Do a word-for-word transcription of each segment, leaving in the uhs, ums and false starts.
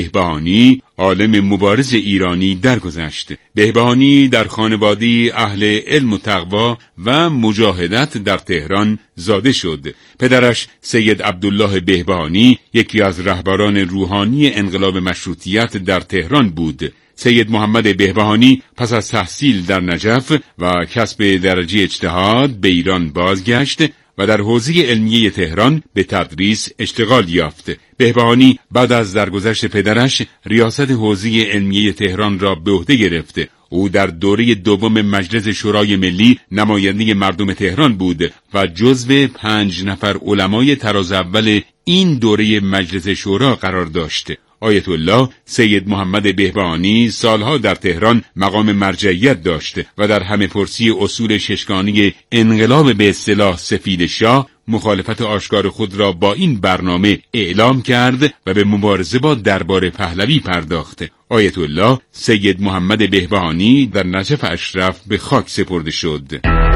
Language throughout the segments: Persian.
بهبهانی عالم مبارز ایرانی درگذشت. بهبهانی در خانواده‌ای اهل علم و تقوا و مجاهدت در تهران زاده شد. پدرش سید عبدالله بهبهانی یکی از رهبران روحانی انقلاب مشروطیت در تهران بود. سید محمد بهبهانی پس از تحصیل در نجف و کسب درجه اجتهاد به ایران بازگشت و در حوزه علمیه تهران به تدریس اشتغال یافت. بهبهانی بعد از درگذشت پدرش ریاست حوزه علمیه تهران را به عهده گرفت. او در دوره دوم مجلس شورای ملی نماینده مردم تهران بود و جزو پنج نفر علمای طراز اول این دوره مجلس شورا قرار داشت. آیت الله سید محمد بهبهانی سالها در تهران مقام مرجعیت داشت و در همه پرسی اصول ششگانی انقلاب به اصطلاح سفید شاه مخالفت آشکار خود را با این برنامه اعلام کرد و به مبارزه با دربار پهلوی پرداخت. آیت الله سید محمد بهبهانی در نجف اشرف به خاک سپرده شد.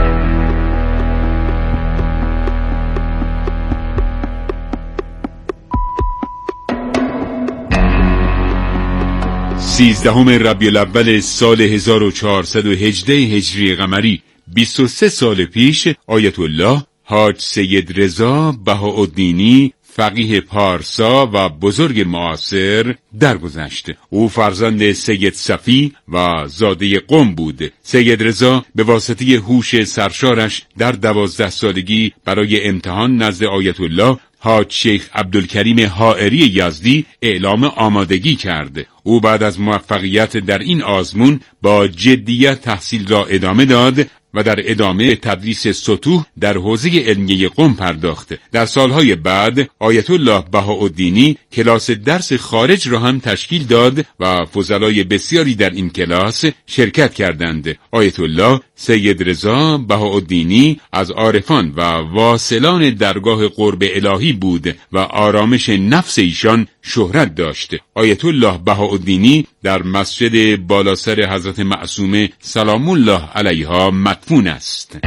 سیزدهم ربیع الاول سال هزار و چهارصد و هجده هجری قمری، بیست و سه سال پیش، آیت الله حاج سید رضا بهاءالدینی فقیه پارسا و بزرگ معاصر درگذشت. او فرزند سید صفی و زاده قم بود. سید رضا به واسطه هوش سرشارش در دوازده سالگی برای امتحان نزد آیت الله حاج شیخ عبدالکریم حائری یزدی اعلام آمادگی کرد. او بعد از موفقیت در این آزمون با جدیت تحصیل را ادامه داد و در ادامه تدریس سطوح در حوزه علمیه قم پرداخت. در سالهای بعد آیت الله بهاءالدینی کلاس درس خارج را هم تشکیل داد و فضلای بسیاری در این کلاس شرکت کردند. آیت الله سید رضا بهاءالدینی از عارفان و واصلان درگاه قرب الهی بود و آرامش نفس ایشان شهرت داشت. آیت الله بهاءالدینی در مسجد بالاسر حضرت معصومه سلام الله علیها مدفون است.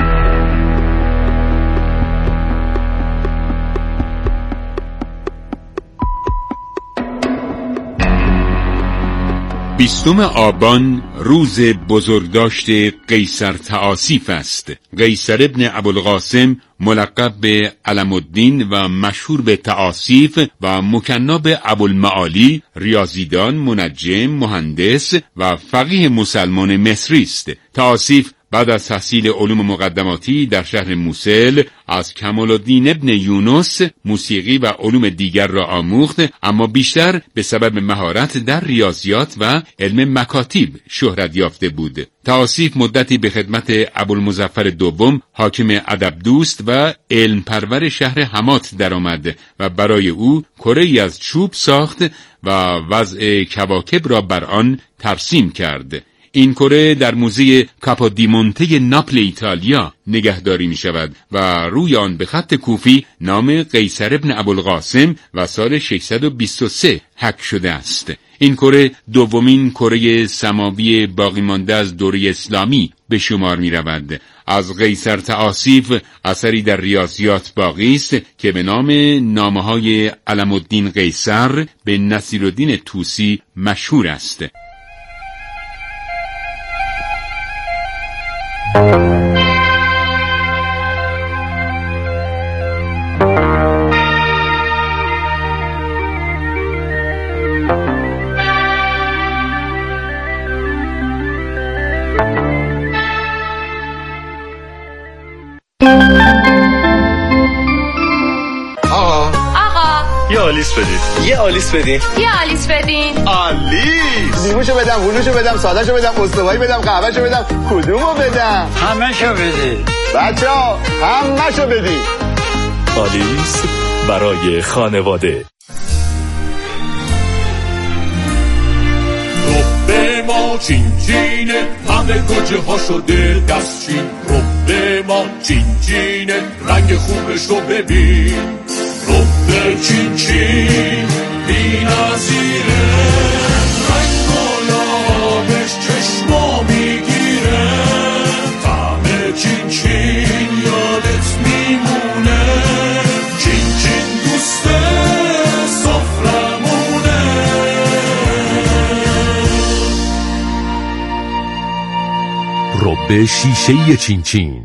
بیستم آبان روز بزرگداشت قیصر تآصیف است. قیصر ابن ابوالقاسم ملقب به علم الدین و مشهور به تآصیف و مکنا به ابوالمعالی، ریاضیدان، منجم، مهندس و فقیه مسلمان مصری است. تآصیف بعد از تحصیل علوم مقدماتی در شهر موصل از کمال الدین ابن یونس موسیقی و علوم دیگر را آموخت، اما بیشتر به سبب مهارت در ریاضیات و علم مکاتیب شهرت یافته بود. تآصیف مدتی به خدمت ابوالمظفر دوم حاکم ادب دوست و علم پرور شهر همات درآمد و برای او کره‌ای از چوب ساخت و وضع کواکب را بر آن ترسیم کرد. این کره در موزه کاپودیمونته ناپل ایتالیا نگهداری می شود و روی آن به خط کوفی نام قیصر ابن ابوالقاسم و سال ششصد و بیست و سه حک شده است. این کره دومین کره سماوی باقی مانده از دوره اسلامی به شمار می رود. از قیصر تآصیف اثری در ریاضیات باقی است که به نام نامه‌های علم الدین قیصر به نصیرالدین طوسی مشهور است. یه آلیس بدید. یه آلیس بدین. یه آلیس بدین. آلیس. لیموشو بدم، هلوشو بدم، سادهشو بدم، استوایی بدم، قهوهشو بدم، کدومو بدم؟ همه‌شو بدید. بچه‌ها همه‌شو بدید. آلیس برای خانواده. رب ما چین چینه، همه گوجه ها شده دستچین. رب ما چین چینه، رنگ خوبش رو ببین. رب چین چین بی نظیره، رنگ و لابش چشما میگیره. طعم چین چین یادت میمونه، چین چین دوست سفرمونه. به شیشه چین چین.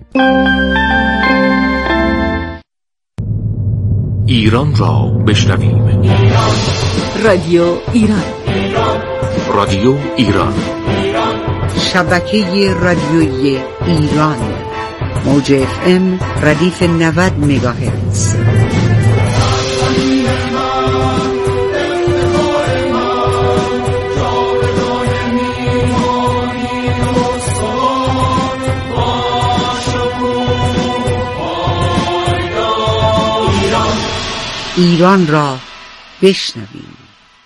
ایران را بشنویم. رادیو ایران. رادیو ایران. شبکه رادیویی ایران. موج اف ام ردیف نود مگاهرتز. ایران را بشنویم.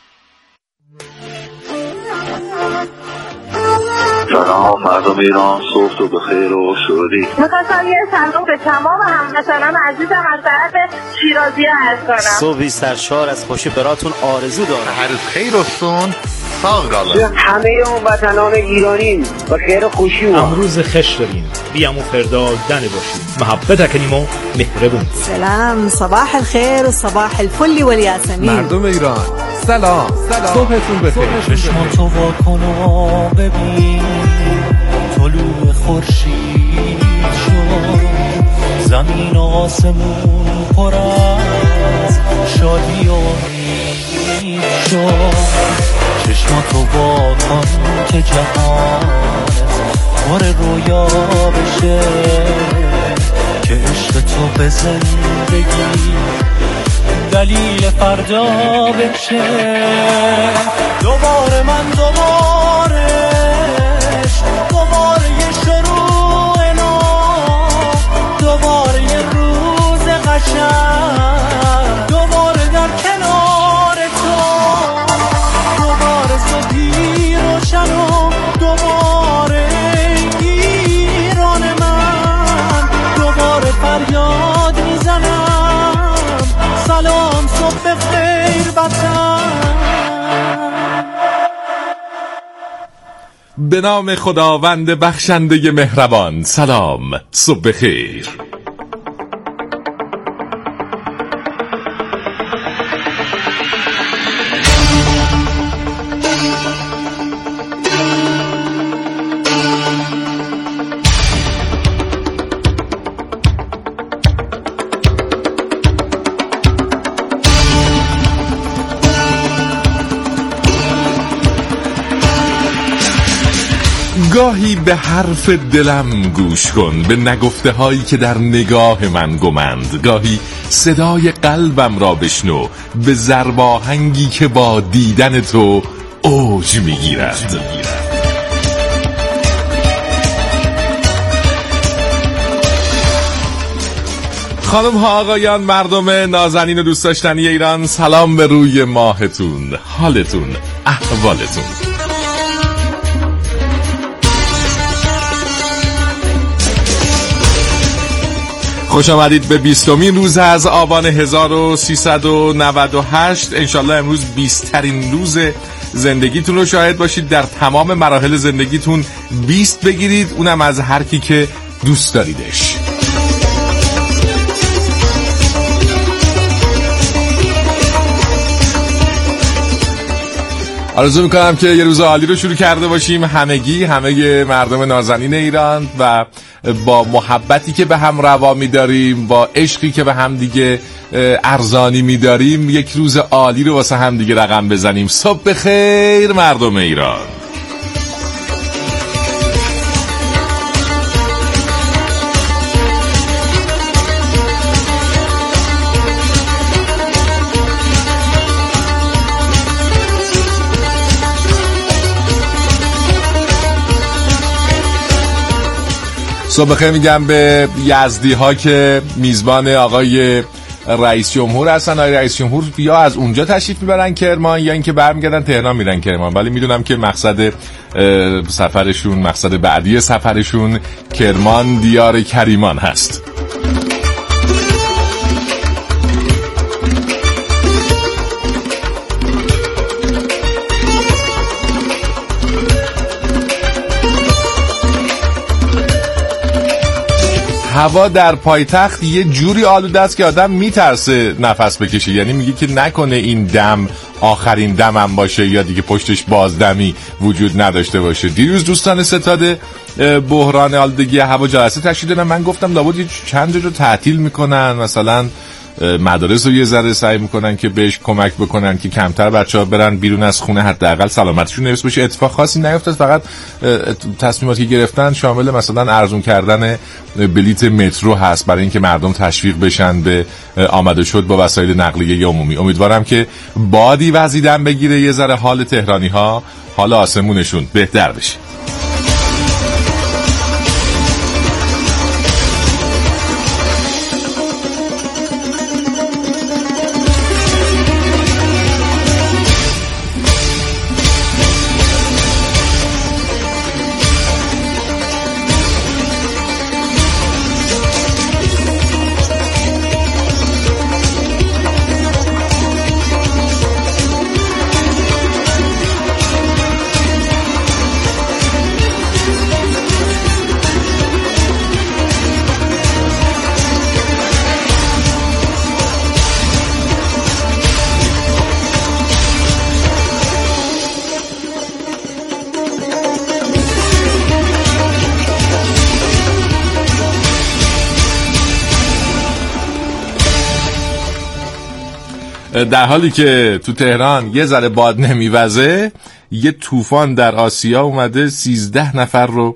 سلام مردم ایران، صبح تو بخیر و شادی. می‌خواستم یه سلام به تمام هموطنان عزیزم از طرف شیرازی‌ها عرض کنم. صبحی سرشار از خوشی براتون آرزو دارم. هر روز خیر و سون ساق دارم. همه هموطنان ایرانی با خیر و خوشی و امروز خش دارین بیامو فردا دنه باشین محبت کنیم و مهربون. سلام صباح الخير و صباح الفل والياسمين. مردم ایران سلام سلام، صبحتون بخیر. چشماتو وا کن و ببین طلوع خورشید شد، زمین و آسمون پر از شادی و امید شد. چشماتو وا کن که جهانت پر رویا بشه، که عشق تو به زندگی دلیل فردا بشه. دوباره من دوباره دوباره یه شروع نو، دوباره یه روز قشنگ، دوباره در کنار تو، دوباره صبحی روشن و دوباره ایران من، دوباره فریاد میزنم سلام صبح خیر وطن. به نام خداوند بخشنده مهربان. سلام صبح خیر. گاهی به حرف دلم گوش کن، به نگفته هایی که در نگاه من گمند. گاهی صدای قلبم را بشنو، به ضرباهنگی که با دیدن تو اوج میگیرد. خانم ها آقایان، مردم نازنین و دوست داشتنی ایران، سلام به روی ماهتون، حالتون، احوالتون. خوش آمدید به بیستمین روز از آبان هزار و سیصد و نود و هشت. انشالله امروز بیسترین روز زندگیتون رو شاهد باشید. در تمام مراحل زندگیتون بیست بگیرید، اونم از هر کی که دوست داریدش. آرزو میکنم که یه روز عالی رو شروع کرده باشیم همگی، همه مردم نازنین ایران، و با محبتی که به هم روا می‌داریم، با عشقی که به هم دیگه ارزانی می‌داریم، یک روز عالی رو واسه هم دیگه رقم بزنیم. صبح خیر مردم ایران. صبح بخیر میگم به یزدی ها که میزبان آقای رئیس جمهور هستن. آقای رئیس جمهور یا از اونجا تشریف میبرن کرمان یا اینکه برمیگردن تهران میرن کرمان، ولی میدونم که مقصد سفرشون، مقصد بعدی سفرشون کرمان دیار کریمان هست. هوا در پایتخت یه جوری آلوده است که آدم میترسه نفس بکشه. یعنی میگه که نکنه این دم آخرین دمم باشه یا دیگه پشتش بازدمی وجود نداشته باشه. دیروز دوستان ستاد بحران آلودگی هوا جلسه تشکیل دادن. من گفتم لابد چند جا رو تعطیل میکنن، مثلا مدارس رو یه ذره سعی میکنن که بهش کمک بکنن که کمتر بچه‌ها برن بیرون از خونه، حداقل سلامتشون حفظ بشه. اتفاق خاصی نیفتاد، فقط تصمیماتی که گرفتن شامل مثلا ارزون کردن بلیت مترو هست برای اینکه مردم تشویق بشن به آمده شد با وسایل نقلیه عمومی. امیدوارم که بادی وزیدن بگیره، یه ذره حال تهرانی‌ها، حال آسمونشون بهتر بشه. در حالی که تو تهران یه ذره باد نمیوزه، یه طوفان در آسیا اومده سیزده نفر رو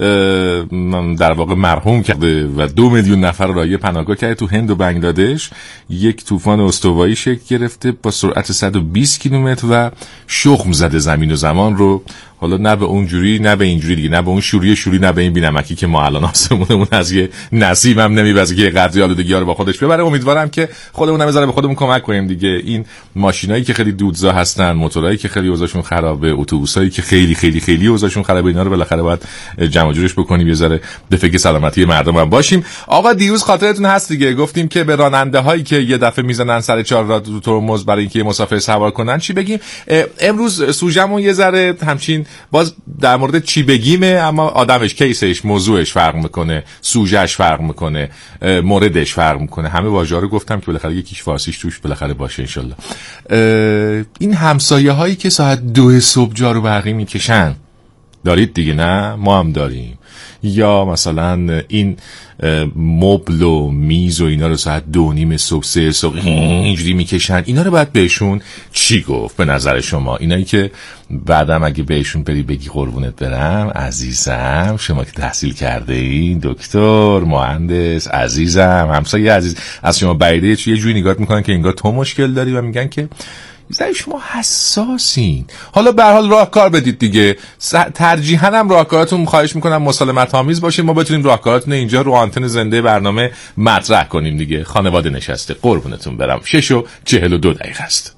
در واقع مرحوم کرده و دو میلیون نفر رو راه پناهگاه کرده. تو هند و بنگلادش یک طوفان استوایی شکل گرفته با سرعت صد و بیست کیلومتر و شخم زده زمین و زمان رو. حالا نه به اون جوری نه به این جوری دیگه، نه به اون شوری شوری نه به این بی‌نمکی که ما الان آسمونمون از یه نسیم هم نمیوزه که قدری آلودگی‌ها رو با خودش ببره. امیدوارم که خودمون هم بذاره به خودمون کمک کنیم دیگه. این ماشینایی که خیلی دودزا هستن، موتورایی که خیلی اوضاعشون خرابه، اتوبوسایی که خیلی خیلی خیلی اوضاعشون خرابه، اینا رو بالاخره باید جمع جورش بکنیم، یه ذره به فکر سلامتی مردم هم باشیم. آقا دیروز خاطرتون هست دیگه، گفتیم که به راننده هایی که یه دفعه میزنن سر چهار راه رو ترمز برای اینکه مسافر سوار کنن چی بگیم. امروز سوژمون یه ذره همچین باز در مورد چی بگیمه، اما آدمش، کیسش، موضوعش فرق میکنه، سوژهش فرق میکنه، موردش فرق میکنه. همه واژه‌ها رو گفتم که بالاخره یکیش فارسیش توش بالاخره باشه انشالله. این همسایه هایی که ساعت دو صبح جارو برقی میکشن دارید دیگه؟ نه ما هم داریم. یا مثلا این مبل و میز و اینا رو ساعت دو نیم صبح سه صبح اینجوری میکشن، اینا رو باید بهشون چی گفت به نظر شما؟ اینایی که بعدم اگه بهشون بری بگی قربونت برم عزیزم، شما که تحصیل کرده این دکتر مهندس عزیزم همسایه عزیز، از شما بعیده یه جوری نگاه میکنن که انگار تو مشکل داری و میگن که زای شما حساسین. حالا به هر حال راهکار بدید دیگه. ترجیحاً هم راهکاراتون خواهش میکنم مسالمت آمیز باشه، ما بتونیم راهکاراتون اینجا رو آنتن زنده برنامه مطرح کنیم دیگه. خانواده نشسته، قربونتون برم. شش و چهل و دو دقیقه است.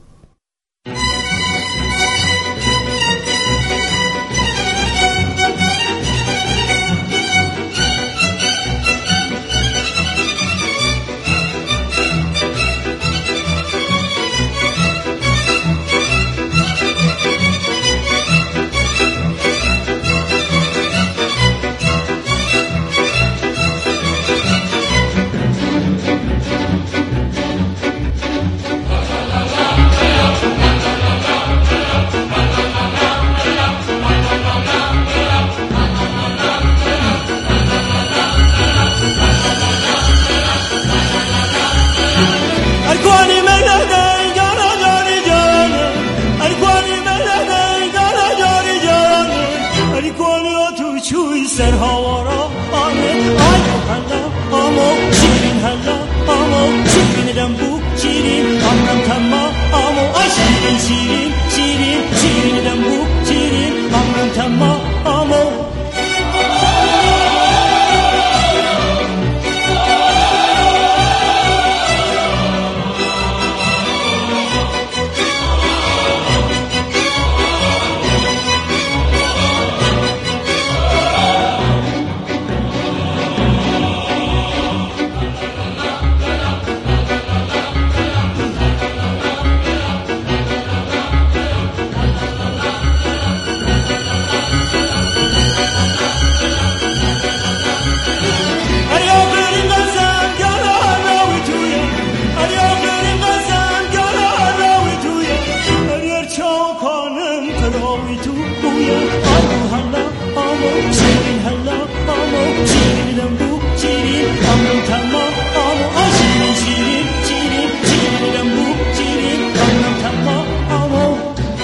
های تو بوی آمو حالا آمو شیرین حالا آمو شیرینم بو شیرین آمو تما آمو آشیرین شیرین شیرین شیرینم بو شیرین آمو تما آمو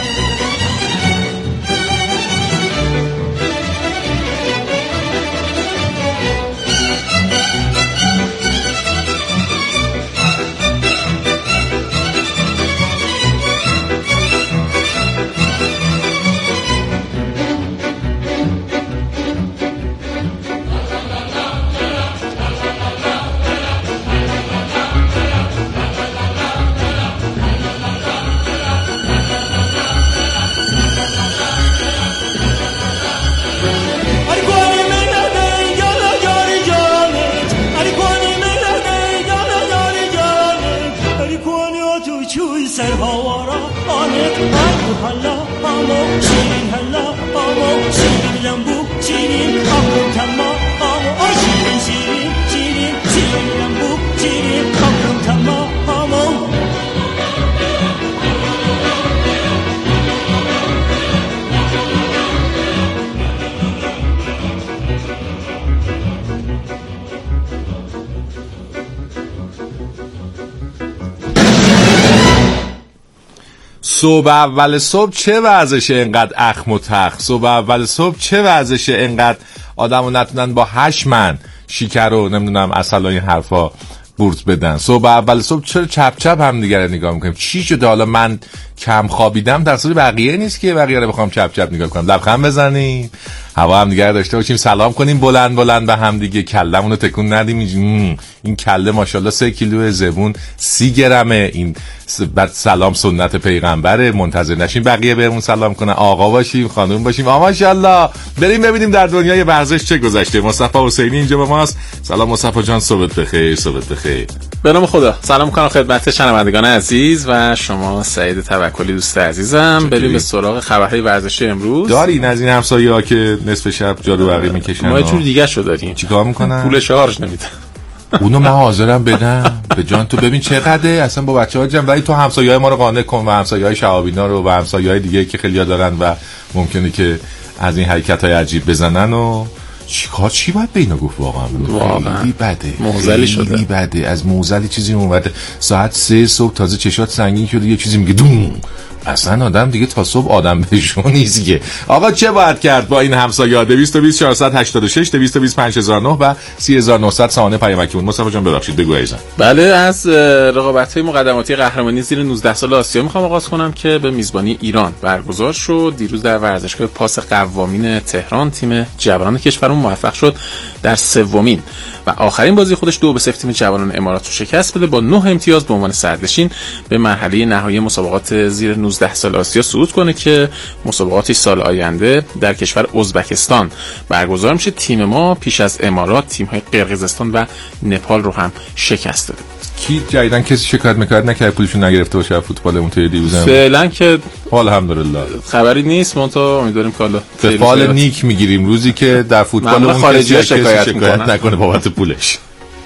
صبح اول صبح چه ورزشه اینقدر اخم و تخ؟ صبح اول صبح چه ورزشه اینقدر آدمو نتونن با هشت من شیکر رو نمیدونم عسل و این حرفا بورت بدن؟ صبح اول صبح چرا چپ چپ هم دیگه رو نگاه میکنیم؟ چی شده حالا من کم خوابیدم در صورت بقیه نیست که بقیه رو بخوام چپ چپ نگاه کنم؟ لبخند بزنیم، هوا هم دیگه داشته باشیم، سلام کنیم بلند بلند به هم دیگه، کلمون رو تکون ندیم. این کله ماشاءالله سه کیلو، زبون سی گرمه. این بعد سلام سنت پیغمبره، منتظر نشیم بقیه بهمون سلام کنن، آقا باشیم خانم باشیم. آ ماشاءالله. بریم ببینیم در دنیای ورزش چه گذشته. مصطفی حسینی اینجا با ماست. سلام مصطفی جان، صبحت بخیر. صبحت بخیر. به نام خدا. سلام می‌کنم خدمت شنوندگان عزیز و شما سعید توکلی دوست عزیزم. بریم به سراغ خبرهای ورزشی امروز. دارین از این همسایه‌ها که نصف شب جارو برقی میکشن؟ ما یه جور دیگه شو داریم. چیکار میکنن؟ پول شارژ نمیدن. اونو من حاضرم بدم به جان تو. ببین چقدره اصلا با بچه‌ها جمع، ولی تو همسایه‌های ما رو قانع کن و همسایه‌های شهابینا رو و همسایه‌های دیگه که خیلی‌ها دارن و ممکنه که از این حرکت‌های عجیب بزنن. و چیکار چی باید به اینا گفت؟ واقعا واقعا خیلی بده، موزلی شده، خیلی بده. از موزلی چیزی اومده ساعت سه صبح تازه چشات سنگین شده یه چیزی میگه دوم. اصلا آدم دیگه تا صبح آدم بهشون نیست دیگه. آقا چه باید کرد با این همسایه‌ها؟ دویست و بیست چهارصد و هشتاد و شش دویست و بیست پنج هزار و نه و سی هزار و نهصد سامانه پیامکمون. مصطفی جان ببخشید بگو عزیزم. بله، از رقابت‌های مقدماتی قهرمانی زیر نوزده سال آسیا میخوام آغاز کنم که به میزبانی ایران برگزار شد. دیروز در ورزشگاه پاس قوامین تهران تیم جوانان کشورمون موفق شد در سومین و آخرین بازی خودش دو به صفر تیم جوانان امارات رو شکست بده. با نه امتیاز به عنوان صدرنشین به مرحله نهایی مسابقات زیر نوزده سال آسیا صعود کنه که مسابقاتی سال آینده در کشور ازبکستان برگزار میشه. تیم ما پیش از امارات تیم‌های قرقیزستان و نپال رو هم شکست داده. کی جدیدن کسی شکایت می‌کرد نکرد پولشون نگرفته باشه فوتبالمون توی دیوزم؟ فعلا که الحمدلله خبری نیست. ما تا امیدواریم که حالا فال نیک میگیریم روزی که در فوتبالمون خارجی‌ها شکایت, شکایت نکنه بابت پولش.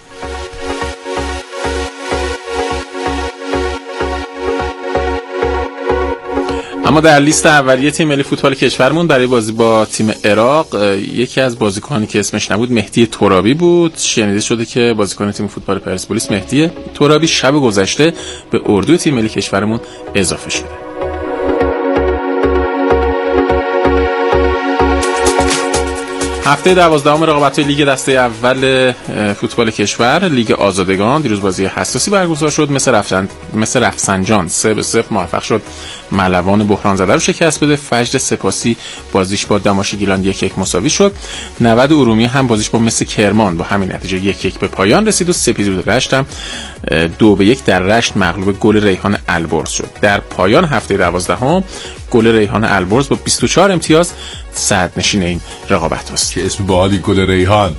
اما در لیست اولیه تیم ملی فوتبال کشورمون برای بازی با تیم عراق یکی از بازیکنانی که اسمش نبود مهدی ترابی بود. شنیده شده که بازیکن تیم فوتبال پرسپولیس مهدی ترابی شب گذشته به اردوی تیم ملی کشورمون اضافه شده. هفته دوازدهم رقابت‌های لیگ دسته اول فوتبال کشور، لیگ آزادگان، دیروز بازی حساسی برگزار شد. مثل رفسن مثل رفسنجان سه به صفر موفق شد ملوان بحران زده رو شکست بده. فجر سپاسی بازیش با دماش گیلان یک یک مساوی شد. نود ارومیه هم بازیش با مس کرمان با همین نتیجه یک یک به پایان رسید و سپیدرود رشت هم دو به یک در رشت مغلوب گل ریحان البرز شد. در پایان هفته دوازدهم گل ریحان البرز با بیست و چهار امتیاز صدرنشین این رقابت است. که اسم باحالی گل ریحان.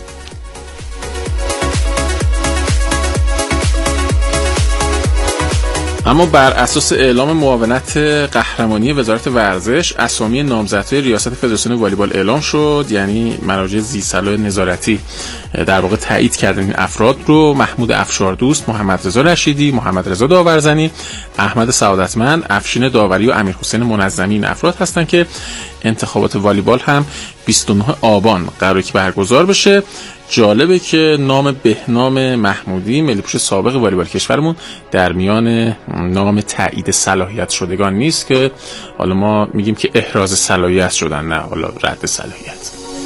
اما بر اساس اعلام معاونت قهرمانی وزارت ورزش، اسامی نامزدهای ریاست فدراسیون والیبال اعلام شد. یعنی مراجع ذی‌صلاح نظارتی در واقع تایید کردن این افراد رو. محمود افشاردوست، محمد رضا رشیدی، محمد رضا داورزنی، احمد سعادتمند، افشین داوری و امیرحسین منظمی این افراد هستن که انتخابات والیبال هم بیست و نه آبان قراره که برگزار بشه. جالبه که نام بهنام محمودی، ملی‌پوش سابق والیبال کشورمون، در میان نام تایید صلاحیت شدگان نیست که حالا ما میگیم که احراز صلاحیت شدن، نه حالا رد صلاحیت.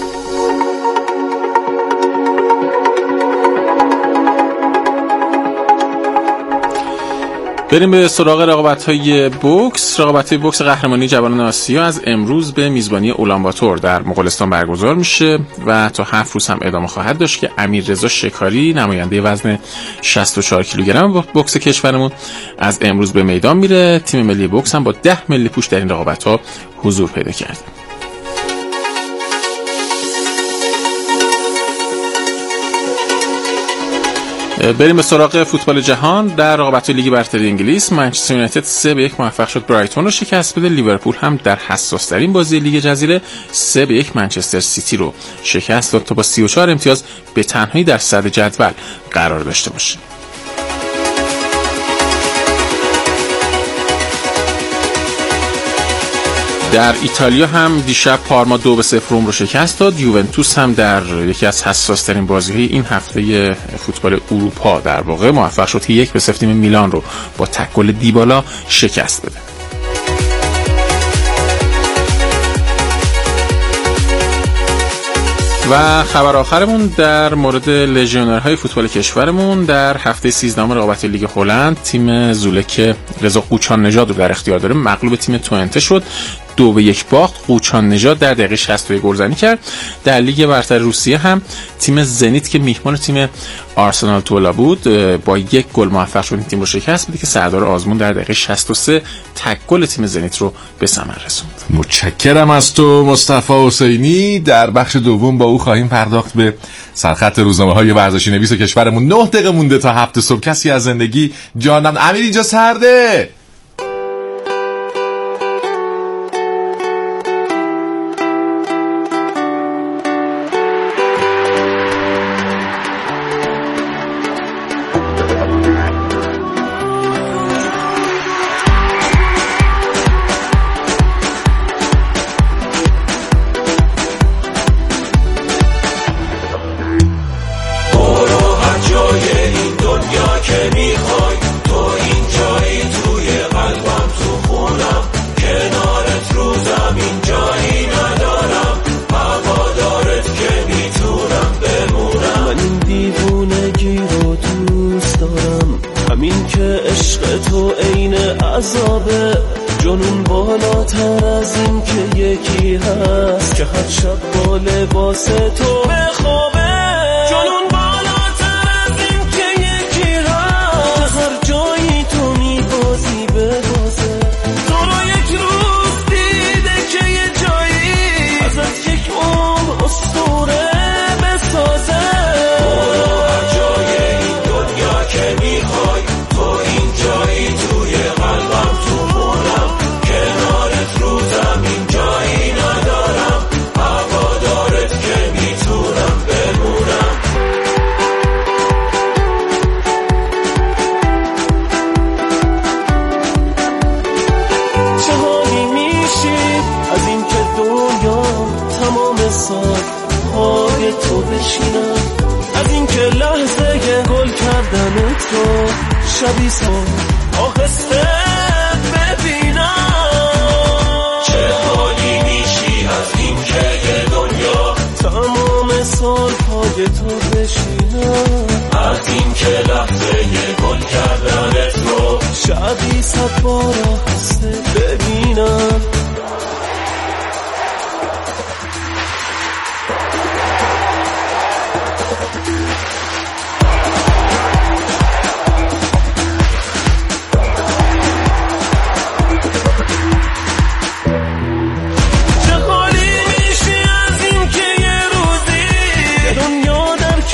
بریم به سراغ رقابت‌های بوکس. رقابت‌های بوکس قهرمانی جوانان آسیا از امروز به میزبانی اولانباتور در مغولستان برگزار میشه و تا هفت روز هم ادامه خواهد داشت که امیررضا شکاری، نماینده وزن شصت و چهار کیلوگرم بوکس کشورمون، از امروز به میدان میره. تیم ملی بوکس هم با ده ملی پوش در این رقابت‌ها حضور پیدا کرده. بریم به سراغ فوتبال جهان. در رقابت لیگ برتر انگلیس، منچستر یونایتد سه به یک موفق شد برایتون رو شکست بده. لیورپول هم در حساس ترین بازی لیگ جزیره سه به یک منچستر سیتی رو شکست داد تا با سی و چهار امتیاز به تنهایی در صدر جدول قرار داشته باشه. در ایتالیا هم دیشب پارما دو به صفر روم رو شکست داد. یوونتوس هم در یکی از حساس ترین بازی‌های این هفته فوتبال اروپا در واقع موفق شد که یک به صفر تیم میلان رو با تک گل دیبالا شکست بده. و خبر آخرمون در مورد لژیونرهای فوتبال کشورمون، در هفته سیزدهم رقابت لیگ هلند تیم زولک رضا قوچان نژاد رو در اختیار داره، مغلوب تیم توئنته شد. دو به یک باخت. قوچان نژاد در دقیقه شصت و یک گلزنی کرد. در لیگ برتر روسیه هم تیم زنیت که میهمان تیم آرسنال تولا بود با یک گل موفق شد این تیم رو شکست بده که سردار آزمون در دقیقه شصت و سه تک گل تیم زنیت رو به ثمر رسوند. متشکرم از تو مصطفی حسینی. در بخش دوم با او خواهیم پرداخت به سرخط روزنامه‌های ورزشی نویس کشورمون. نه دقیقه مونده تا هفت صبح. کسی از زندگی جانم امیر اینجا سرده.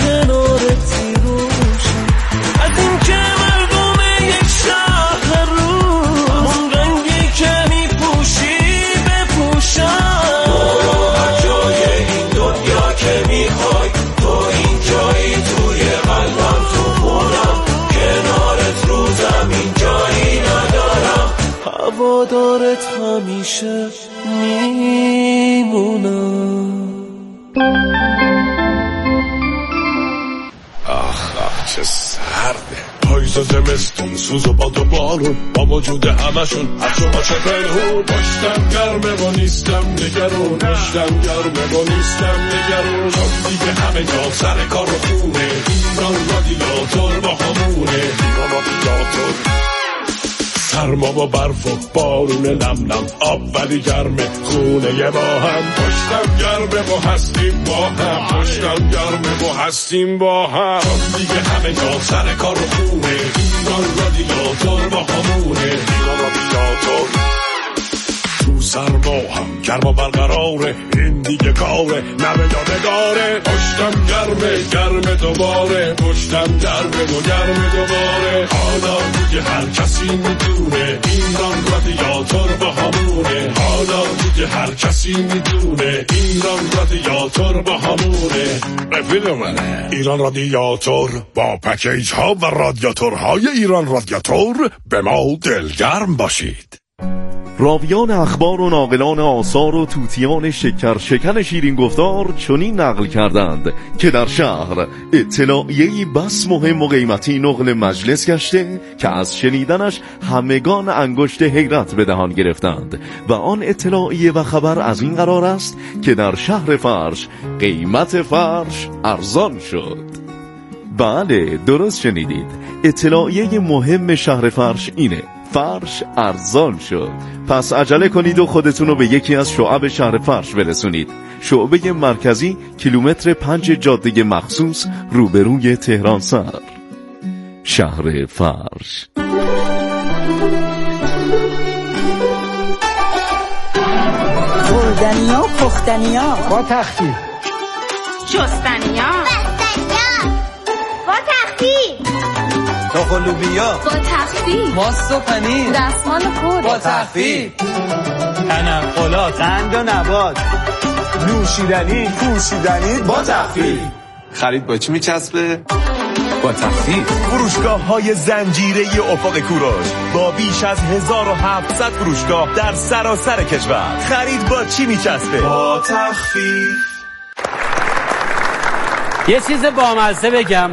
از این که مردم یک شهر رو وفادارت همیشه میمونم. آخ آخ چه سرده، پاییز و زمستون، سوز و باد و بارون، با وجود همشون هر شما چه پنهون. پشتم گرمه و نیستم نگرون، پشتم گرمه و نیستم نگرون. چون دیگه همه جا سر کار و خونه، ایران رادیاتور با همونه، ایران رادیاتور. سرما و برف و بارون لم لم، آب ولی گرمه خونه ی ما هم. پشتم گرمه و هستیم با هم، پشتم گرمه و هستیم با هم. چون دیگه همه جا سر کار و خونه، ایران رادیاتور با همونه، ایران رادیاتور. تو سرما هم گرما برقراره، این دیگه کاره نمه یادگاره. پشتم گرمه گرمه دوباره، پشتم گرمه و گرمه دوباره. حالا دیگه هر کسی میدونه، ایران رادیاتور با همونه. حالا دیگه هر کسی میدونه، ایران رادیاتور با همونه. رفیق منه ایران رادیاتور، با پکیج ها و رادیاتورهای ایران رادیاتور به ما دلگرم باشید. راویان اخبار و ناقلان آثار و توتیان شکر شکن شیرین گفتار چنین نقل کردند که در شهر اطلاعیه‌ای بس مهم و قیمتی نقل مجلس گشته که از شنیدنش همگان انگشت حیرت به دهان گرفتند و آن اطلاعیه و خبر از این قرار است که در شهر فرش قیمت فرش ارزان شد. بله درست شنیدید، اطلاعیه مهم شهر فرش اینه، فرش ارزان شد. پس عجله کنید و خودتون رو به یکی از شعب شهر فرش برسونید. شعبه مرکزی کیلومتر پنج جاده مخصوص روبروی تهران سر، شهر فرش. خوردنیا پختنیا با تخفیف، شستنیا با تخفیف، تخلوبیا با تخفیف، ماست و پنیر، دستمال خود با تخفیف، تنقلات، قند و نبات، نوشیدنی پوشیدنی با تخفیف. خرید با چی میچسبه؟ با تخفیف. فروشگاه های زنجیره افق کوروش با بیش از هزار و هفتصد فروشگاه در سراسر کشور. خرید با چی میچسبه؟ با تخفیف. یه چیز بامزه بگم،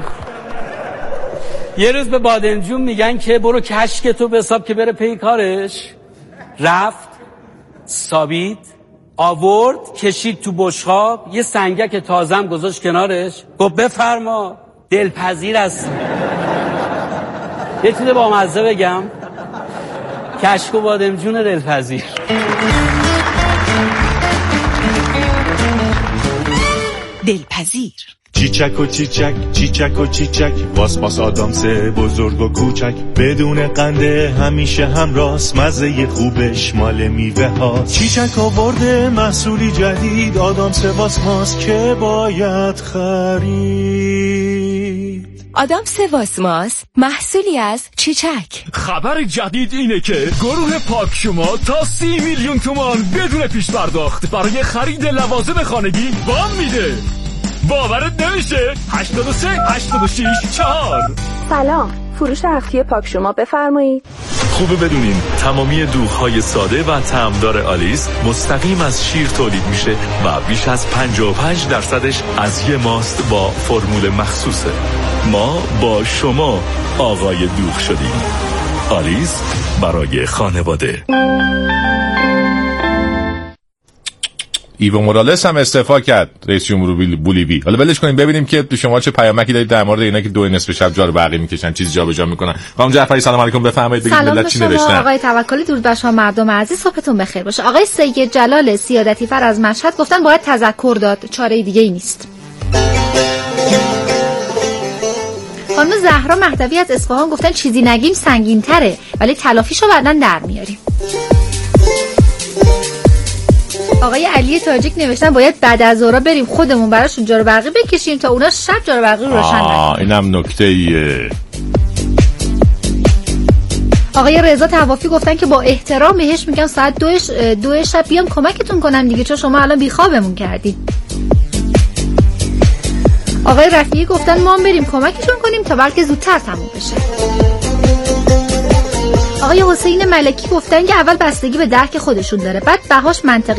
یه روز به بادنجون میگن که برو کشک تو به حساب که بره پی کارش. رفت سابید آورد کشید تو بشقاب، یه سنگک تازم گذاشت کنارش، گفت بفرما دلپذیر است. یه چیز بامزه بگم، کشک و بادمجون دلپذیر. دلپذیر. چیچک و چیچک چیچک و چیچک، واسپاس آدامسه بزرگ و کوچک، بدون قنده همیشه همراست، مزه خوبش مال میوه ها. چیچک آورده محصولی جدید، آدامسه واسپاس که باید خرید. آدامس واسماس محصولی از چیچک. خبر جدید اینه که گروه پاک شما تا سی میلیون تومان بدون پیش پرداخت برای خرید لوازم خانگی وام میده. باورت نمیشه؟ هشتاد و سه هشتاد و شش چهار. سلام، فروش هفته پاک شما بفرمایید. خوبه بدونین تمامی دوغ‌های ساده و طعمدار آلیس مستقیم از شیر تولید میشه و بیش از پنجاه و پنج درصدش از یه ماست با فرمول مخصوصه. ما با شما آقای دوغ شدیم. آلیس برای خانواده. ایو مورالس هم استعفا کرد، رئیس جمهور بولیوی. حالا ولش کنیم ببینیم که شما چه پیامکی دارید در مورد اینا که دو نصف شب جا رو برقی میکشن، چیزی جابجا میکنن. خانم جعفری سلام علیکم، بفرمایید بگید ملت چی نوشتن. سلام آقای توکلی، درود بر شما مردم عزیز، صبحتون بخیر باشه. آقای سید جلال سیادتی فر از مشهد گفتن باید تذکر داد، چاره دیگه ای نیست. خانم زهرا مهدوی از اصفهان گفتن چیزی نگیم سنگین تره ولی تلافیشو بعداً در میاریم. آقای علی تاجیک نوشتن باید بعد از ظهر بریم خودمون براشون جارو برقی بکشیم تا اونا شب جارو برقی روشن نکنن. اینم نکته ایه. آقای رضا توافی گفتن که با احترام بهش میگم ساعت دو دو شب بیام کمکتون کنم دیگه، چون شما الان بیخوابمون کردید. آقای رفیعی گفتن ما هم بریم کمکشون کنیم تا بلکه زودتر تموم بشه. آقای حسین ملکی گفتن که اول بستگی به درک خودشون داره، بعد بهاش منطقی